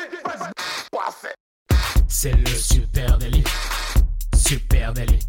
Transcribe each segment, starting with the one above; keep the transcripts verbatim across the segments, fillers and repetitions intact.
C'est le super délit. Super délit.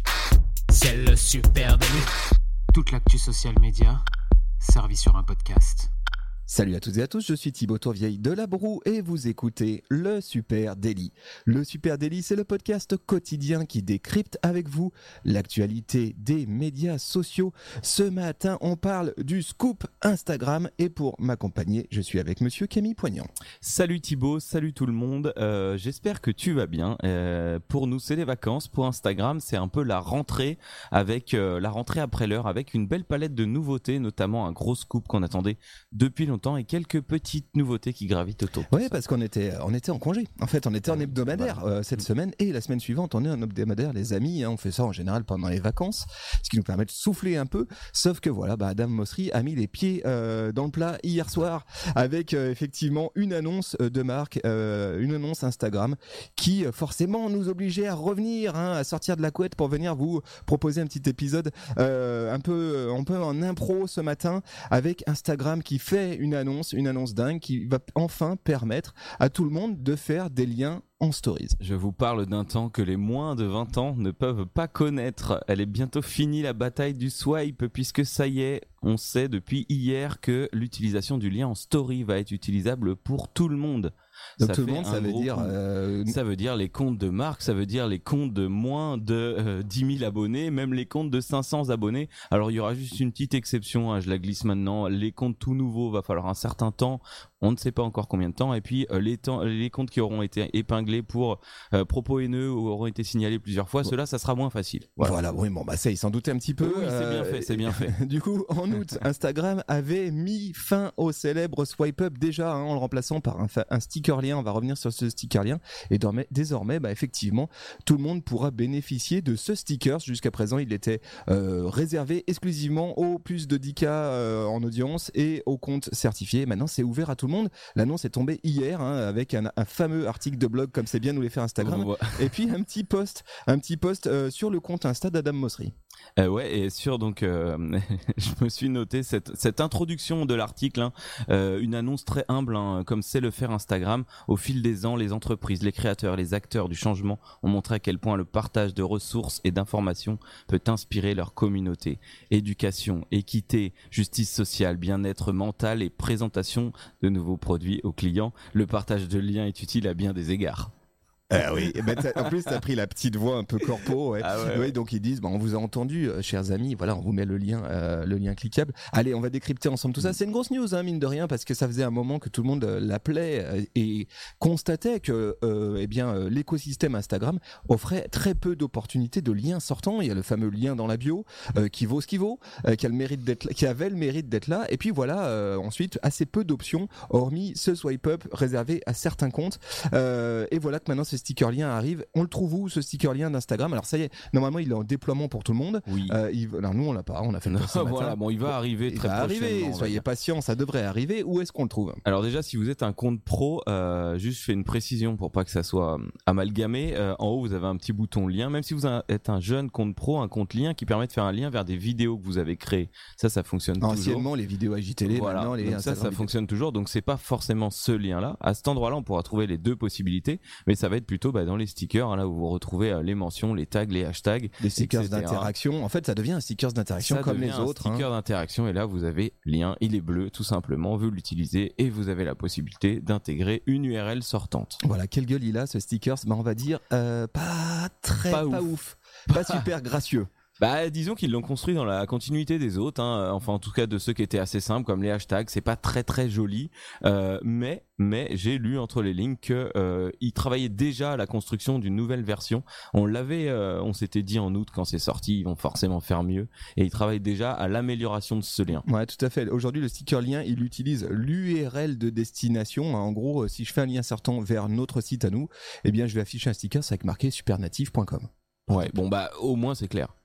C'est le super délit. Toute l'actu social média servie sur un podcast. Salut à toutes et à tous, je suis Thibaut Tourvieille de La Broue et vous écoutez le Super Daily. Le Super Daily, c'est le podcast quotidien qui décrypte avec vous l'actualité des médias sociaux. Ce matin, on parle du scoop Instagram et pour m'accompagner, je suis avec monsieur Camille Poignant. Salut Thibaut, salut tout le monde, euh, j'espère que tu vas bien. Euh, pour nous, c'est les vacances. Pour Instagram, c'est un peu la rentrée avec euh, la rentrée après l'heure avec une belle palette de nouveautés, notamment un gros scoop qu'on attendait depuis longtemps et quelques petites nouveautés qui gravitent autour. Oui, parce qu'on était, on était en congé. En fait, on était en hebdomadaire voilà. euh, cette semaine et la semaine suivante, on est en hebdomadaire, les amis. Hein, on fait ça en général pendant les vacances, ce qui nous permet de souffler un peu. Sauf que voilà, bah, Adam Mosseri a mis les pieds euh, dans le plat hier soir avec euh, effectivement une annonce de marque, euh, une annonce Instagram qui euh, forcément nous obligeait à revenir, hein, à sortir de la couette pour venir vous proposer un petit épisode euh, un peu, un peu en impro ce matin avec Instagram qui fait une annonce, une annonce dingue qui va enfin permettre à tout le monde de faire des liens en stories. Je vous parle d'un temps que les moins de vingt ans ne peuvent pas connaître. Elle est bientôt finie la bataille du swipe puisque ça y est, on sait depuis hier que l'utilisation du lien en story va être utilisable pour tout le monde. Donc ça tout le monde, ça veut dire... Euh... Ça veut dire les comptes de marque, ça veut dire les comptes de moins de euh, dix mille abonnés, même les comptes de cinq cents abonnés. Alors il y aura juste une petite exception, hein, je la glisse maintenant, les comptes tout nouveaux, va falloir un certain temps, on ne sait pas encore combien de temps, et puis euh, les, temps, les comptes qui auront été épinglés pour euh, propos haineux ou auront été signalés plusieurs fois, bon. Ceux-là, ça sera moins facile. Voilà, voilà oui, bon, bah ça, il s'en doutait un petit peu. Oui, c'est bien fait, c'est bien fait. Du coup, en août, Instagram avait mis fin au célèbre swipe up déjà, hein, en le remplaçant par un, fa- un sticker lien. On va revenir sur ce sticker lien. Et désormais, désormais bah, effectivement, tout le monde pourra bénéficier de ce sticker. Jusqu'à présent, il était euh, réservé exclusivement aux plus de dix K euh, en audience et aux comptes certifiés. Maintenant, c'est ouvert à tout le monde. L'annonce est tombée hier, hein, avec un, un fameux article de blog comme c'est bien nous les faire Instagram. Oh, et puis un petit post, un petit post euh, sur le compte Insta d'Adam Mosseri. Euh, ouais, et sur donc, euh, je me suis noté cette cette introduction de l'article, hein, euh, une annonce très humble, hein, comme sait le faire Instagram. Au fil des ans, les entreprises, les créateurs, les acteurs du changement ont montré à quel point le partage de ressources et d'informations peut inspirer leur communauté. Éducation, équité, justice sociale, bien-être mental et présentation de nouveaux produits aux clients. Le partage de liens est utile à bien des égards. Ah oui, ben en plus t'as pris la petite voix un peu corpo, ouais. Ah ouais, ouais. Ouais, donc ils disent, bah, on vous a entendu, euh, chers amis, voilà, on vous met le lien, euh, le lien cliquable. Allez, on va décrypter ensemble tout ça. C'est une grosse news, hein, mine de rien, parce que ça faisait un moment que tout le monde euh, l'appelait euh, et constatait que, euh, eh bien, euh, l'écosystème Instagram offrait très peu d'opportunités de liens sortants. Il y a le fameux lien dans la bio euh, qui vaut ce qu'il vaut, euh, qui a le mérite d'être, qui avait le mérite d'être là. Et puis voilà, euh, ensuite assez peu d'options, hormis ce swipe up réservé à certains comptes. Euh, et voilà que maintenant ce sticker lien arrive. On le trouve où, ce sticker lien d'Instagram? Alors ça y est, normalement il est en déploiement pour tout le monde. Oui. Euh, il... Alors nous on l'a pas, on a fait le test ce matin. Voilà, bon, il va arriver il très va prochainement. Arriver. Soyez patients, ça devrait arriver. Où est-ce qu'on le trouve? Alors déjà, si vous êtes un compte pro, euh, juste je fais une précision pour pas que ça soit amalgamé. Euh, en haut, vous avez un petit bouton lien. Même si vous êtes un jeune compte pro, un compte lien qui permet de faire un lien vers des vidéos que vous avez créées. Ça, ça fonctionne Anciennement, toujours. Anciennement, les vidéos I G T V, voilà. maintenant les donc ça, ça fonctionne toujours. Donc c'est pas forcément ce lien-là. À cet endroit-là, on pourra trouver les deux possibilités, mais ça va être plutôt bah, dans les stickers. Là où vous retrouvez euh, les mentions, les tags, les hashtags, les stickers d'interaction. En fait, ça devient un stickers d'interaction ça comme les autres. Un sticker hein. d'interaction et là vous avez lien, il est bleu tout simplement, vous l'utilisez et vous avez la possibilité d'intégrer une U R L sortante. Voilà, quelle gueule il a ce stickers, bah on va dire euh, pas très, pas, pas ouf, ouf. pas super gracieux. Bah, disons qu'ils l'ont construit dans la continuité des autres, hein. Enfin en tout cas de ceux qui étaient assez simples comme les hashtags. C'est pas très très joli, euh, mais mais j'ai lu entre les lignes que euh, ils travaillaient déjà à la construction d'une nouvelle version. On l'avait, euh, on s'était dit en août quand c'est sorti, ils vont forcément faire mieux, et ils travaillent déjà à l'amélioration de ce lien. Ouais, tout à fait. Aujourd'hui, le sticker lien, il utilise l'U R L de destination. En gros, si je fais un lien sortant vers notre site à nous, eh bien je vais afficher un sticker avec marqué supernative point com. Ouais, bon bah au moins c'est clair.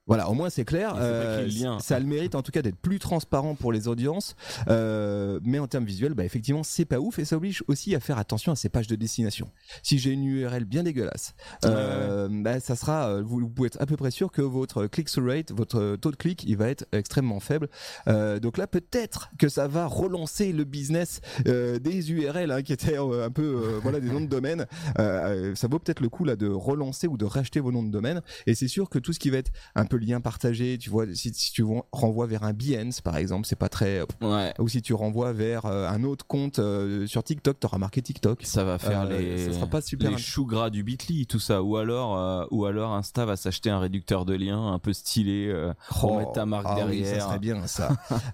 Voilà, au moins c'est clair. Euh, lien. Ça a le mérite en tout cas d'être plus transparent pour les audiences, euh, mais en termes visuels, bah effectivement c'est pas ouf et ça oblige aussi à faire attention à ces pages de destination. Si j'ai une U R L bien dégueulasse, euh, ouais, ouais. Bah ça sera, vous, vous pouvez être à peu près sûr que votre click-through rate, votre taux de clic, il va être extrêmement faible. Euh, donc là peut-être que ça va relancer le business euh, des U R L hein, qui étaient euh, un peu euh, voilà des noms de domaine. Euh, ça vaut peut-être le coup là de relancer ou de racheter vos noms de domaine. Et c'est sûr que tout ce qui va être un peu lien partagé, tu vois, si, si tu renvoies vers un Behance par exemple, c'est pas très ouais. Ou si tu renvoies vers euh, un autre compte euh, sur TikTok, t'auras marqué TikTok, ça va faire euh, les ça sera pas super les choux gras du Bitly, tout ça. Ou alors euh, ou alors Insta va s'acheter un réducteur de liens un peu stylé euh, pour oh, mettre ta marque ah derrière. Oui, ça serait bien ça.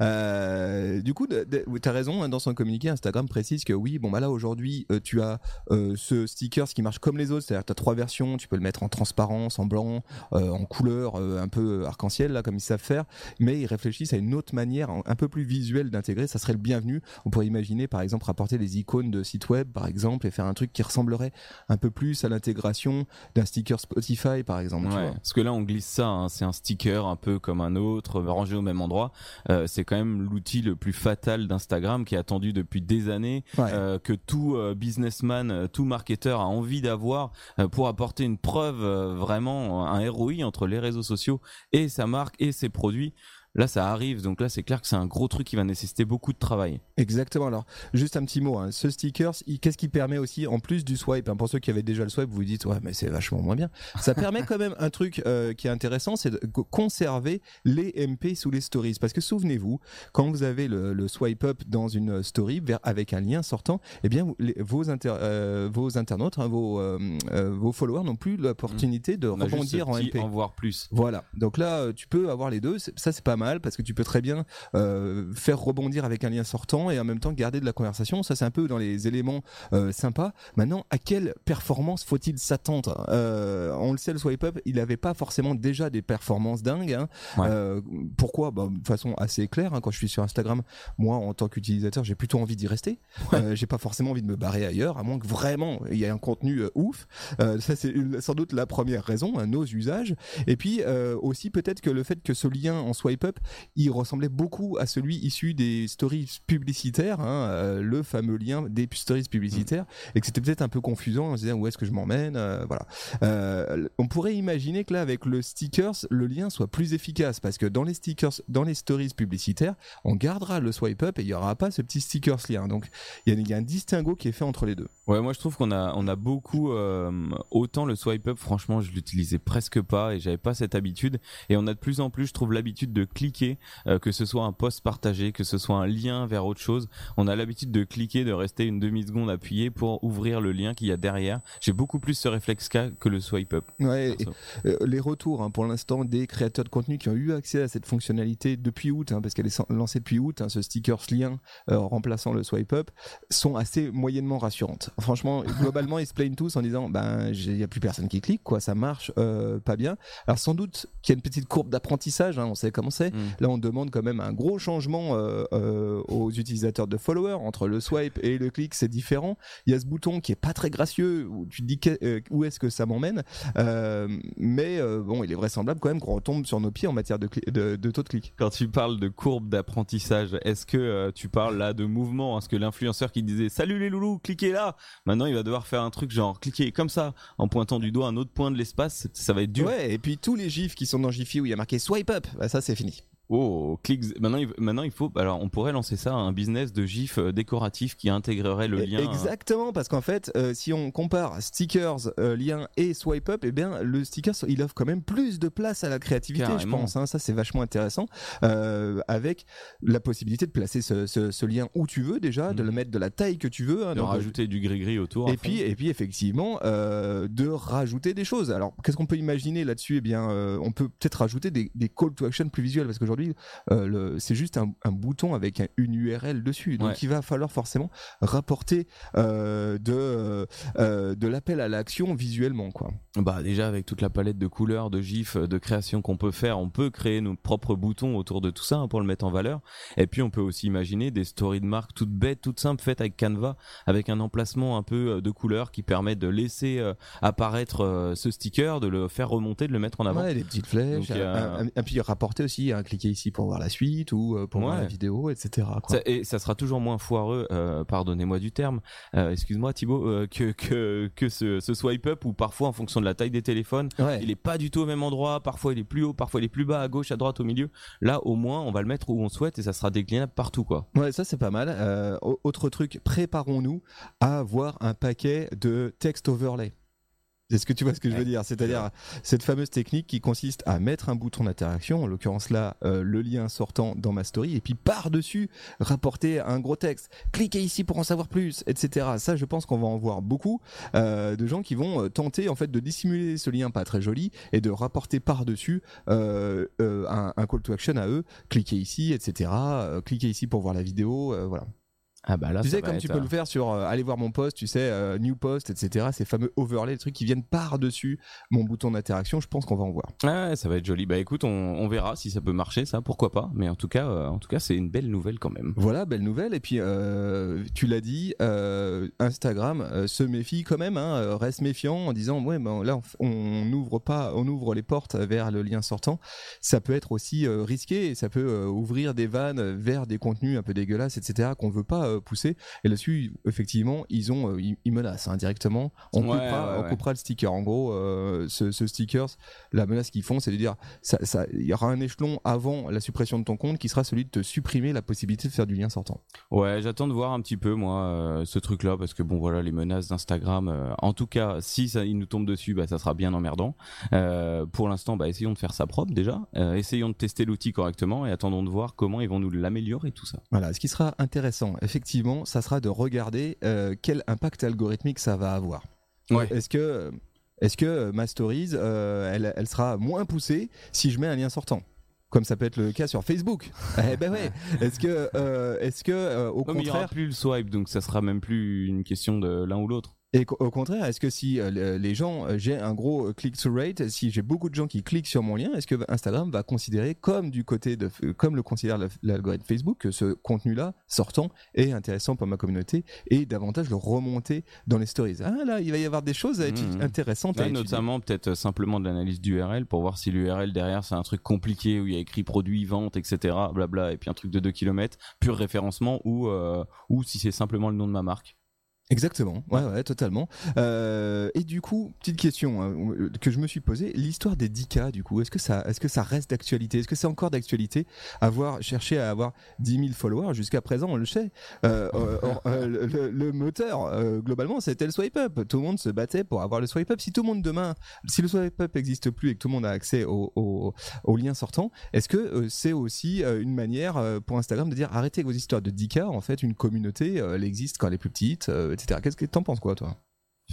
euh, du coup de, de, t'as raison hein, dans son communiqué Instagram précise que oui bon bah là aujourd'hui euh, tu as euh, ce sticker ce qui marche comme les autres, c'est-à-dire t'as trois versions, tu peux le mettre en transparence, en blanc, euh, en couleur euh, un peu arc-en-ciel là comme ils savent faire, mais ils réfléchissent à une autre manière un peu plus visuelle d'intégrer, ça serait le bienvenu. On pourrait imaginer par exemple rapporter des icônes de sites web par exemple et faire un truc qui ressemblerait un peu plus à l'intégration d'un sticker Spotify par exemple. Ouais, tu vois. Parce que là on glisse ça, hein, c'est un sticker un peu comme un autre, rangé au même endroit. Euh, c'est quand même l'outil le plus fatal d'Instagram qui est attendu depuis des années, ouais. euh, que tout euh, businessman, tout marketeur a envie d'avoir euh, pour apporter une preuve euh, vraiment, un R O I entre les réseaux sociaux et sa marque et ses produits. Là, ça arrive, donc là, c'est clair que c'est un gros truc qui va nécessiter beaucoup de travail. Exactement. Alors, juste un petit mot. Hein. Ce sticker, il, qu'est-ce qui permet aussi, en plus du swipe hein, pour ceux qui avaient déjà le swipe, vous vous dites, ouais, mais c'est vachement moins bien. Ça permet quand même un truc euh, qui est intéressant, c'est de conserver les M P sous les stories. Parce que souvenez-vous, quand vous avez le, le swipe up dans une story vers, avec un lien sortant, eh bien, les, vos, inter, euh, vos internautes, hein, vos, euh, euh, vos followers n'ont plus l'opportunité de On rebondir en M P. En voir plus. Voilà. Donc là, tu peux avoir les deux. Ça, c'est pas mal. Parce que tu peux très bien euh, faire rebondir avec un lien sortant et en même temps garder de la conversation. Ça c'est un peu dans les éléments euh, sympas. Maintenant, à quelle performance faut-il s'attendre? euh, On le sait, le swipe up, il n'avait pas forcément déjà des performances dingues. Hein. Ouais. Euh, pourquoi bah, de façon assez claire. Hein, quand je suis sur Instagram, moi en tant qu'utilisateur, j'ai plutôt envie d'y rester. Ouais. Euh, j'ai pas forcément envie de me barrer ailleurs, à moins que vraiment il y ait un contenu euh, ouf. Euh, ça c'est sans doute la première raison, hein, nos usages. Et puis euh, aussi peut-être que le fait que ce lien en swipe up il ressemblait beaucoup à celui issu des stories publicitaires, hein, euh, le fameux lien des stories publicitaires, mmh. et que c'était peut-être un peu confusant, on se disant où est-ce que je m'emmène, euh, voilà. Euh, on pourrait imaginer que là, avec le stickers, le lien soit plus efficace, parce que dans les stickers, dans les stories publicitaires, on gardera le swipe up et il y aura pas ce petit stickers lien. Donc il y, y a un distinguo qui est fait entre les deux. Ouais, moi je trouve qu'on a on a beaucoup euh, autant le swipe up, franchement, je l'utilisais presque pas et j'avais pas cette habitude, et on a de plus en plus, je trouve, l'habitude de cliquer. Euh, que ce soit un post partagé, que ce soit un lien vers autre chose, on a l'habitude de cliquer, de rester une demi-seconde appuyé pour ouvrir le lien qu'il y a derrière. J'ai beaucoup plus ce réflexe que le swipe up. Ouais, et, euh, les retours hein, pour l'instant des créateurs de contenu qui ont eu accès à cette fonctionnalité depuis août, hein, parce qu'elle est lancée depuis août, hein, ce stickers lien euh, remplaçant le swipe up, sont assez moyennement rassurantes. Franchement, globalement, ils se plaignent tous en disant ben il y a plus personne qui clique, quoi, ça marche euh, pas bien. Alors sans doute qu'il y a une petite courbe d'apprentissage, hein, on sait comment c'est. Mmh. Là, on demande quand même un gros changement euh, euh, aux utilisateurs de followers. Entre le swipe et le clic, c'est différent. Il y a ce bouton qui est pas très gracieux où tu te dis que, euh, où est-ce que ça m'emmène, euh, mais euh, bon, il est vraisemblable quand même qu'on retombe sur nos pieds en matière de, cli- de, de taux de clic. Quand tu parles de courbe d'apprentissage, est-ce que euh, tu parles là de mouvement? Est-ce que l'influenceur qui disait salut les loulous, cliquez là, maintenant il va devoir faire un truc genre cliquer comme ça en pointant du doigt un autre point de l'espace, ça va être dur. Ouais, et puis tous les gifs qui sont dans Giphy où il y a marqué swipe up, bah ça c'est fini. Oh, clics. Maintenant, il, maintenant, il faut. Alors, on pourrait lancer ça, un business de gifs décoratifs qui intégrerait le lien. Exactement, parce qu'en fait, euh, si on compare stickers, euh, lien et swipe up, eh bien, le sticker, il offre quand même plus de place à la créativité, Carrément. je pense. Hein, ça, c'est vachement intéressant, euh, avec la possibilité de placer ce, ce, ce lien où tu veux déjà, mmh. de le mettre de la taille que tu veux, hein, de donc, rajouter du gris-gris autour. Et puis, et puis, effectivement, euh, de rajouter des choses. Alors, qu'est-ce qu'on peut imaginer là-dessus ? Eh bien, euh, on peut peut-être rajouter des, des call to action plus visuels, parce qu'aujourd'hui Euh, le, c'est juste un, un bouton avec un, une U R L dessus, donc ouais. il va falloir forcément rapporter euh, de, euh, de l'appel à l'action visuellement, quoi. Bah déjà avec toute la palette de couleurs, de gifs, de créations qu'on peut faire, on peut créer nos propres boutons autour de tout ça hein, pour le mettre en valeur. Et puis on peut aussi imaginer des stories de marque toutes bêtes, toutes simples, faites avec Canva, avec un emplacement un peu de couleurs qui permet de laisser euh, apparaître euh, ce sticker, de le faire remonter, de le mettre en avant. Ouais, des petites flèches. Donc, euh... un, un, un, puis rapporter aussi, hein, cliquer ici pour voir la suite ou euh, pour ouais. voir la vidéo, et cetera. Quoi. Ça, et ça sera toujours moins foireux, euh, pardonnez-moi du terme, euh, excuse-moi Thibaut, euh, que que que ce, ce swipe up où parfois en fonction de la taille des téléphones, ouais. il est pas du tout au même endroit, parfois il est plus haut, parfois il est plus bas, à gauche, à droite, au milieu. Là au moins on va le mettre où on souhaite et ça sera déclinable partout quoi. Ouais, ça c'est pas mal. Euh, autre truc, préparons-nous à avoir un paquet de text overlay. Est-ce que tu vois ce que je veux dire ? C'est-à-dire cette fameuse technique qui consiste à mettre un bouton d'interaction, en l'occurrence là, euh, le lien sortant dans ma story, et puis par-dessus, rapporter un gros texte. Cliquez ici pour en savoir plus, et cetera. Ça, je pense qu'on va en voir beaucoup euh, de gens qui vont tenter en fait de dissimuler ce lien pas très joli et de rapporter par-dessus euh, euh, un, un call to action à eux. Cliquez ici, et cetera. Euh, cliquez ici pour voir la vidéo, euh, voilà. Ah bah là, tu ça sais, va comme être... tu peux le faire sur euh, aller voir mon post, tu sais, euh, new post, et cetera. Ces fameux overlays, les trucs qui viennent par-dessus mon bouton d'interaction, je pense qu'on va en voir. Ouais, ça va être joli. Bah écoute, on, on verra si ça peut marcher, ça, pourquoi pas. Mais en tout cas, euh, en tout cas, c'est une belle nouvelle quand même. Voilà, belle nouvelle. Et puis, euh, tu l'as dit, euh, Instagram euh, se méfie quand même, hein, reste méfiant en disant, ouais, ben là, on n'ouvre pas, on ouvre les portes vers le lien sortant. Ça peut être aussi euh, risqué et ça peut euh, ouvrir des vannes vers des contenus un peu dégueulasses, et cetera, qu'on veut pas euh, pousser. Et là-dessus, effectivement, ils ont, euh, ils, ils menacent hein, directement. On, ouais, coupera, ouais, on ouais. coupera le sticker. En gros, euh, ce, ce sticker, la menace qu'ils font, c'est de dire, ça, ça, il y aura un échelon avant la suppression de ton compte qui sera celui de te supprimer la possibilité de faire du lien sortant. Ouais, j'attends de voir un petit peu moi euh, ce truc-là parce que bon voilà, les menaces d'Instagram. Euh, en tout cas, si ça, il nous tombe dessus, bah ça sera bien emmerdant. Euh, pour l'instant, bah essayons de faire ça propre déjà. Euh, essayons de tester l'outil correctement et attendons de voir comment ils vont nous l'améliorer tout ça. Voilà, ce qui sera intéressant, effectivement. Ça sera de regarder euh, quel impact algorithmique ça va avoir. Ouais. Est-ce que, est-ce que ma stories, euh, elle, elle sera moins poussée si je mets un lien sortant ? Comme ça peut être le cas sur Facebook. Eh ben ouais. Est-ce que, euh, est-ce que euh, au non, contraire, mais il y aura plus le swipe, donc ça sera même plus une question de l'un ou l'autre. Et au contraire, est-ce que si euh, les gens, euh, j'ai un gros click-through rate, si j'ai beaucoup de gens qui cliquent sur mon lien, est-ce que Instagram va considérer comme du côté de, comme le considère l'algorithme Facebook, que ce contenu-là sortant est intéressant pour ma communauté et davantage le remonter dans les stories. Ah là, il va y avoir des choses à étudier, mmh. intéressantes là, à étudier. Notamment peut-être simplement de l'analyse d'U R L pour voir si l'U R L derrière c'est un truc compliqué où il y a écrit produit, vente, et cetera, blabla, et puis un truc de deux kilomètres, pur référencement ou euh, ou si c'est simplement le nom de ma marque. Exactement, ouais, ouais, totalement. Euh, et du coup, petite question hein, que je me suis posée, l'histoire des dix K, du coup, est-ce que ça, est-ce que ça reste d'actualité ? Est-ce que c'est encore d'actualité avoir cherché à avoir dix mille followers jusqu'à présent, on le sait. Euh, euh, euh, le, le, le moteur, euh, globalement, c'était le swipe up. Tout le monde se battait pour avoir le swipe up. Si tout le monde demain, si le swipe up n'existe plus et que tout le monde a accès au, au, au lien sortant, est-ce que euh, c'est aussi euh, une manière euh, pour Instagram de dire arrêtez avec vos histoires de dix K. En fait, une communauté, euh, elle existe quand elle est plus petite. Euh, et cetera. Qu'est-ce que t'en penses quoi, toi ?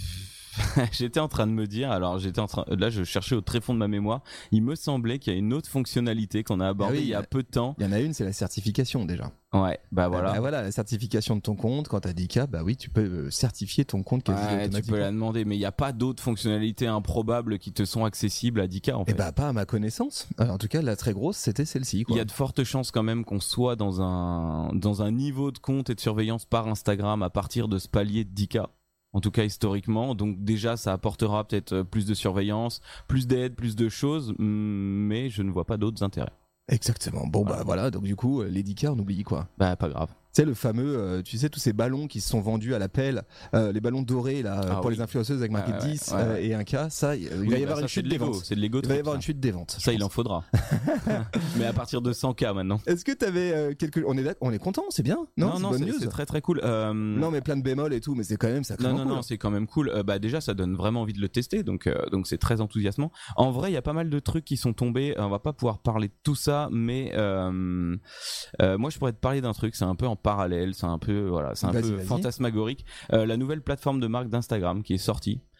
J'étais en train de me dire, alors j'étais en train, là je cherchais au tréfonds de ma mémoire, il me semblait qu'il y a une autre fonctionnalité qu'on a abordée ah oui, il y a peu de temps. Il y en a une, c'est la certification déjà. Ouais, bah voilà. Bah voilà, la certification de ton compte, quand t'as dix K, bah oui, tu peux certifier ton compte quasi ouais, automatiquement. Tu peux la demander, mais il n'y a pas d'autres fonctionnalités improbables qui te sont accessibles à dix K en fait. Et bah pas à ma connaissance. Alors, en tout cas, la très grosse, c'était celle-ci. Il y a de fortes chances quand même qu'on soit dans un, dans un niveau de compte et de surveillance par Instagram à partir de ce palier de dix K. En tout cas historiquement, donc déjà ça apportera peut-être plus de surveillance, plus d'aide, plus de choses, mais je ne vois pas d'autres intérêts. Exactement. Bon voilà. bah voilà, donc du coup les dix K on oublie quoi. Bah pas grave. C'est le fameux, euh, tu sais, tous ces ballons qui se sont vendus à l'appel, euh, les ballons dorés là ah, pour oui. les influenceuses avec marqué ah, ouais, dix ouais, ouais. Euh, et un K, ça, il oui, va y avoir bah, une chute de des ventes. C'est de l'ego. Il va y avoir une chute des ventes. Ça, il en faudra. Mais à partir de cent K maintenant. Est-ce que t'avais euh, quelques, on est on est content, c'est bien, non? Non, non, c'est, c'est très très cool. Euh... Non, mais plein de bémols et tout, mais c'est quand même ça. Non, non, cool. non, c'est quand même cool. Euh, bah déjà, ça donne vraiment envie de le tester, donc euh, donc c'est très enthousiasmant. En vrai, il y a pas mal de trucs qui sont tombés. On va pas pouvoir parler de tout ça, mais euh, euh, moi, je pourrais te parler d'un truc. C'est un peu en parallèle, c'est un peu voilà, c'est un vas-y, peu vas-y. fantasmagorique. Euh, la nouvelle plateforme de marque d'Instagram qui est sortie.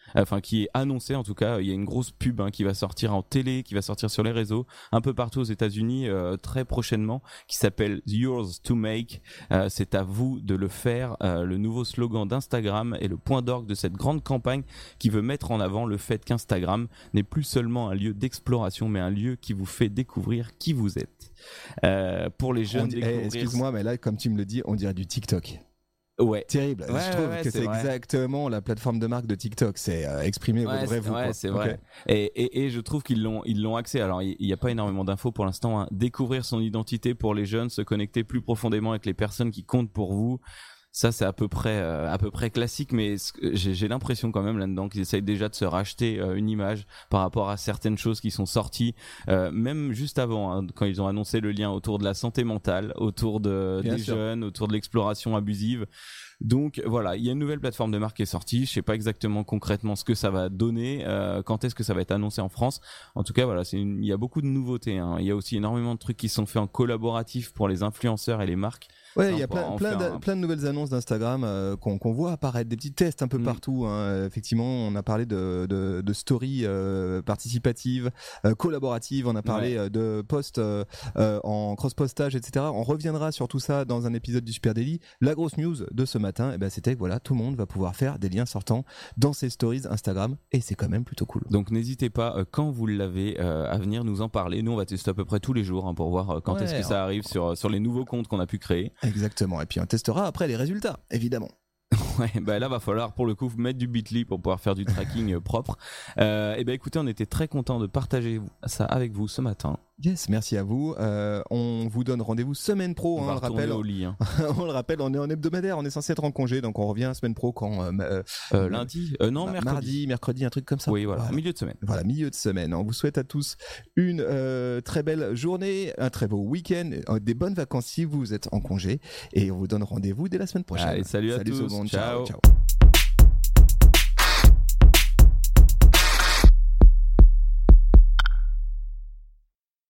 enfin qui est annoncé en tout cas. Il y a une grosse pub hein, qui va sortir en télé, qui va sortir sur les réseaux, un peu partout aux États-Unis euh, très prochainement, qui s'appelle Yours to Make. Euh, c'est à vous de le faire. Euh, le nouveau slogan d'Instagram est le point d'orgue de cette grande campagne qui veut mettre en avant le fait qu'Instagram n'est plus seulement un lieu d'exploration, mais un lieu qui vous fait découvrir qui vous êtes. Euh, pour les jeunes, dit, découvrir... hey, excuse-moi, mais là, comme tu me le dis, on dirait du TikTok. Ouais. Terrible. Ouais, je trouve ouais, que c'est, c'est exactement la plateforme de marque de TikTok. C'est euh, exprimer ouais, votre vrai vous. Ouais, quoi. c'est okay. vrai. Et, et, et je trouve qu'ils l'ont, ils l'ont axé. Alors, il n'y a pas énormément d'infos pour l'instant. Hein. Découvrir son identité pour les jeunes, se connecter plus profondément avec les personnes qui comptent pour vous. Ça, c'est à peu près, euh, à peu près classique, mais j'ai, j'ai l'impression quand même là-dedans qu'ils essayent déjà de se racheter euh, une image par rapport à certaines choses qui sont sorties, euh, même juste avant, hein, quand ils ont annoncé le lien autour de la santé mentale, autour de, des sûr. jeunes, autour de l'exploration abusive. Donc voilà, il y a une nouvelle plateforme de marque qui est sortie. Je sais pas exactement concrètement ce que ça va donner, euh, quand est-ce que ça va être annoncé en France. En tout cas, voilà, c'est une... il y a beaucoup de nouveautés. Hein. Il y a aussi énormément de trucs qui sont faits en collaboratif pour les influenceurs et les marques. Ouais, il y a plein, plein, de, un... plein de nouvelles annonces d'Instagram euh, qu'on, qu'on voit apparaître, des petits tests un peu mmh. partout. Hein. Effectivement, on a parlé de, de, de stories euh, participatives, euh, collaboratives. On a parlé ouais. de posts euh, euh, en cross-postage, et cetera. On reviendra sur tout ça dans un épisode du Super Daily. La grosse news de ce matin, eh ben, c'était que voilà, tout le monde va pouvoir faire des liens sortants dans ses stories Instagram, et c'est quand même plutôt cool. Donc n'hésitez pas, euh, quand vous l'avez, euh, à venir nous en parler. Nous, on va tester à peu près tous les jours hein, pour voir euh, quand ouais, est-ce que ça arrive sur sur les nouveaux comptes qu'on a pu créer. Exactement. Et puis on testera après les résultats, évidemment. Ouais, bah là va falloir pour le coup mettre du Bitly pour pouvoir faire du tracking propre. Euh, et ben bah, écoutez, on était très content de partager ça avec vous ce matin. Yes, merci à vous. Euh, on vous donne rendez-vous semaine pro. On hein, va on le rappelle. Au lit, hein. On le rappelle, on est en hebdomadaire, on est censé être en congé, donc on revient semaine pro quand euh, euh, lundi, euh, non mercredi, mardi, mercredi, un truc comme ça. Oui, voilà, voilà. Milieu de semaine. Voilà, milieu de semaine. On vous souhaite à tous une euh, très belle journée, un très beau week-end, des bonnes vacances si vous êtes en congé, et on vous donne rendez-vous dès la semaine prochaine. Allez, salut, salut à tous. Tout le monde. Ciao. Ciao. ciao.